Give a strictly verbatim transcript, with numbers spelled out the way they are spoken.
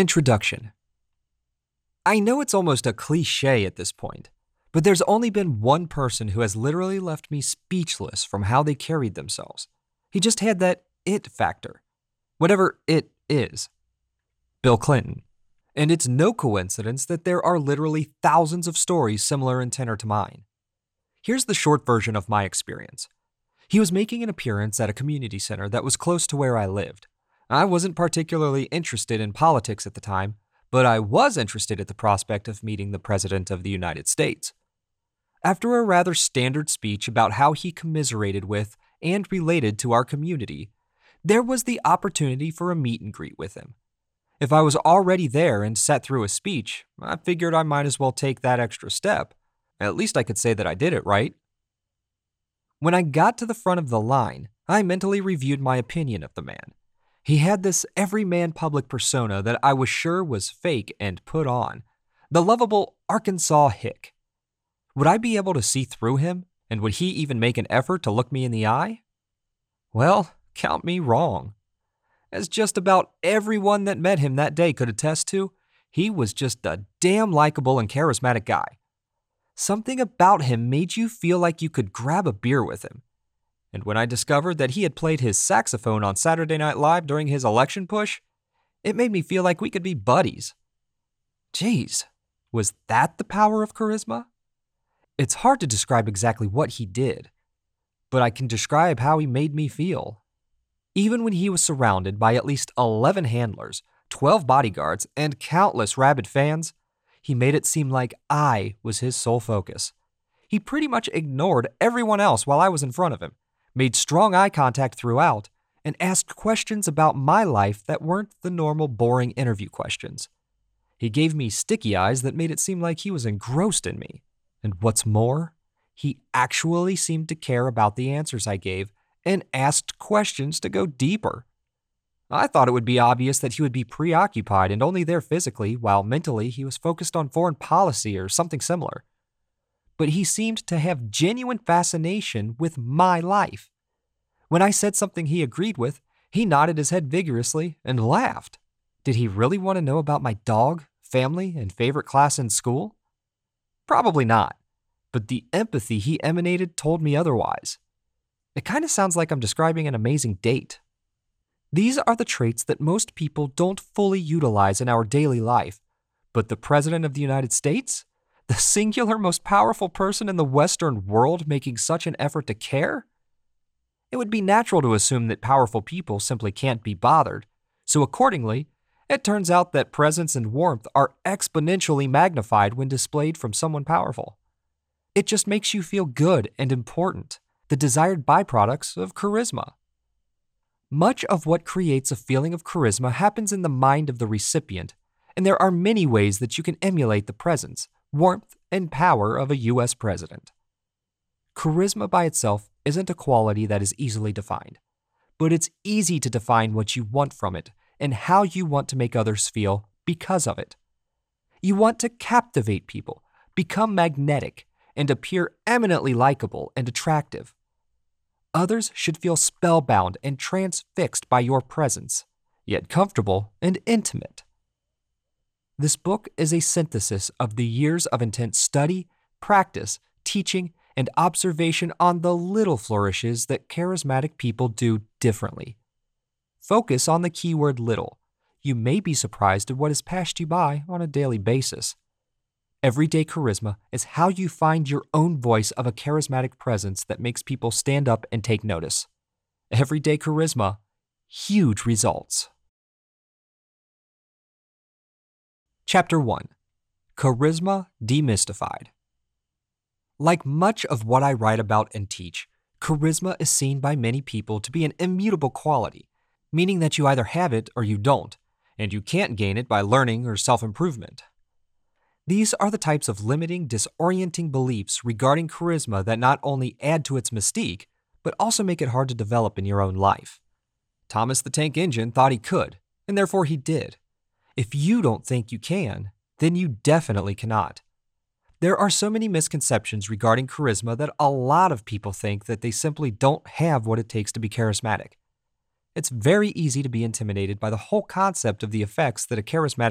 Introduction. I know it's almost a cliche at this point, but there's only been one person who has literally left me speechless from how they carried themselves. He just had that it factor, whatever it is. Bill Clinton. And it's no coincidence that there are literally thousands of stories similar in tenor to mine. Here's the short version of my experience. He was making an appearance at a community center that was close to where I lived. I wasn't particularly interested in politics at the time, but I was interested at the prospect of meeting the President of the United States. After a rather standard speech about how he commiserated with and related to our community, there was the opportunity for a meet and greet with him. If I was already there and sat through a speech, I figured I might as well take that extra step. At least I could say that I did it right. When I got to the front of the line, I mentally reviewed my opinion of the man. He had this everyman public persona that I was sure was fake and put on. The lovable Arkansas hick. Would I be able to see through him, and would he even make an effort to look me in the eye? Well, count me wrong. As just about everyone that met him that day could attest to, he was just a damn likable and charismatic guy. Something about him made you feel like you could grab a beer with him. And when I discovered that he had played his saxophone on Saturday Night Live during his election push, it made me feel like we could be buddies. Jeez, was that the power of charisma? It's hard to describe exactly what he did, but I can describe how he made me feel. Even when he was surrounded by at least eleven handlers, twelve bodyguards, and countless rabid fans, he made it seem like I was his sole focus. He pretty much ignored everyone else while I was in front of him, made strong eye contact throughout, and asked questions about my life that weren't the normal boring interview questions. He gave me sticky eyes that made it seem like he was engrossed in me. And what's more, he actually seemed to care about the answers I gave and asked questions to go deeper. I thought it would be obvious that he would be preoccupied and only there physically, while mentally he was focused on foreign policy or something similar. But he seemed to have genuine fascination with my life. When I said something he agreed with, he nodded his head vigorously and laughed. Did he really want to know about my dog, family, and favorite class in school? Probably not, but the empathy he emanated told me otherwise. It kind of sounds like I'm describing an amazing date. These are the traits that most people don't fully utilize in our daily life, but the President of the United States? The singular most powerful person in the Western world making such an effort to care? It would be natural to assume that powerful people simply can't be bothered, so accordingly, it turns out that presence and warmth are exponentially magnified when displayed from someone powerful. It just makes you feel good and important, the desired byproducts of charisma. Much of what creates a feeling of charisma happens in the mind of the recipient, and there are many ways that you can emulate the presence, warmth, and power of a U S president. Charisma by itself isn't a quality that is easily defined, but it's easy to define what you want from it and how you want to make others feel because of it. You want to captivate people, become magnetic, and appear eminently likable and attractive. Others should feel spellbound and transfixed by your presence, yet comfortable and intimate. This book is a synthesis of the years of intense study, practice, teaching, and observation on the little flourishes that charismatic people do differently. Focus on the keyword little. You may be surprised at what has passed you by on a daily basis. Everyday charisma is how you find your own voice of a charismatic presence that makes people stand up and take notice. Everyday charisma, huge results. Chapter one. Charisma Demystified. Like much of what I write about and teach, charisma is seen by many people to be an immutable quality, meaning that you either have it or you don't, and you can't gain it by learning or self-improvement. These are the types of limiting, disorienting beliefs regarding charisma that not only add to its mystique, but also make it hard to develop in your own life. Thomas the Tank Engine thought he could, and therefore he did. If you don't think you can, then you definitely cannot. There are so many misconceptions regarding charisma that a lot of people think that they simply don't have what it takes to be charismatic. It's very easy to be intimidated by the whole concept of the effects that a charismatic